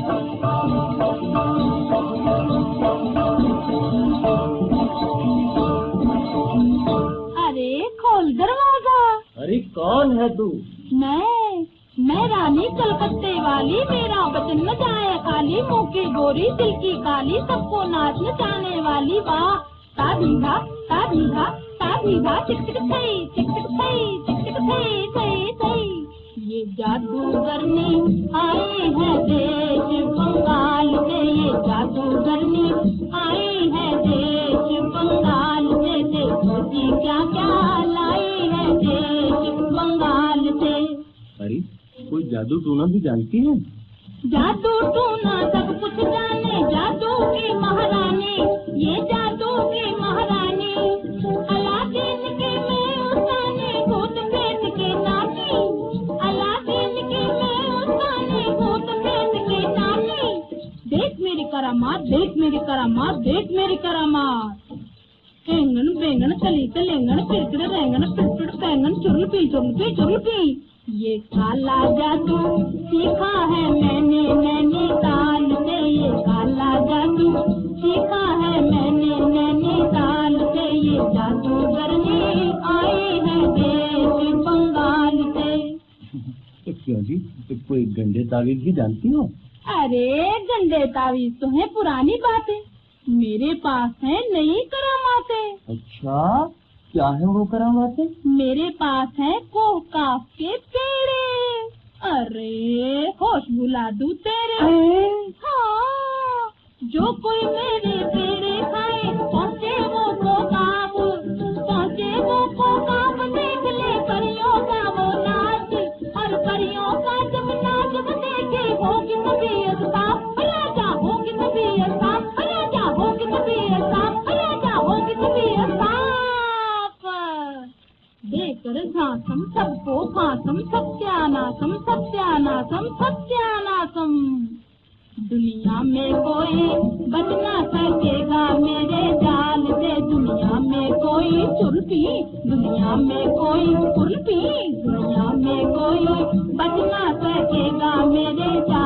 अरे खोल दरवाजा। अरे कौन है तू? मैं रानी कलकत्ते वाली, मेरा बचन न जाए खाली, मुँह की गोरी दिल की काली, सबको नाच नचाने वाली। वाह ताधीधा ताधीधा ताधीधा, टिक टिक थई टिक टिक थई टिक टिक थई थई थई। ये जादूगरनी आई है देश बंगाल से, ये जादूगरनी आई है देश बंगाल से, देखो जी क्या क्या लाई है देश बंगाल से। अरे कोई जादू टूना भी जानती है? जादू टूना सब कुछ जाने, जादू की महारानी, ये जादू की महारानी। अलादीन के मैं उताने, भूत प्रेत के नाची, अलादीन के मैं उताने, भूत प्रेत के नाची। देख मेरी करामात, देख मेरी करामात, देख मेरी करामात। एंगन बेंगन चली चलेंगन, पिरपिर रेंगन, पिरपिर पैंगन, चुरलपी चुरलपी चुरलपी। ये काला जादू सीखा है मैंने नैनीताल से, ये काला जादू सीखा है मैंने नैनीताल से, ये जादूगरनी आई है देश बंगाल से। क्यों जी, कोई गंदे तावीज भी जानती हो? अरे गंदे तावीज तो है पुरानी बातें, मेरे पास है नई करामातें। अच्छा क्या है वो करामातें? मेरे पास है कोह काफ के पेड़े, अरे होश भुला दूं तेरे। हाँ, जो कोई मेरे पेड़े खाए, पहुँचे वो कोकाफ, पहुँचे वो कोकाफ, देख ले परियों का वो नाच, और परियों का जब नाच देखे होगी तबीयत साफ, राजा होगी तबीयत साफ, राजा होगी तबीयत साफ, राजा होगी तबीयत साफ। देकर झांसम सबको फांसम, सत्यानासम सत्यानासम सत्यानासम। दुनिया में कोई बच ना सकेगा मेरे जाल से, दुनिया में कोई चुरपी, दुनिया में कोई कुल्फी, दुनिया में कोई बच ना सकेगा मेरे जाल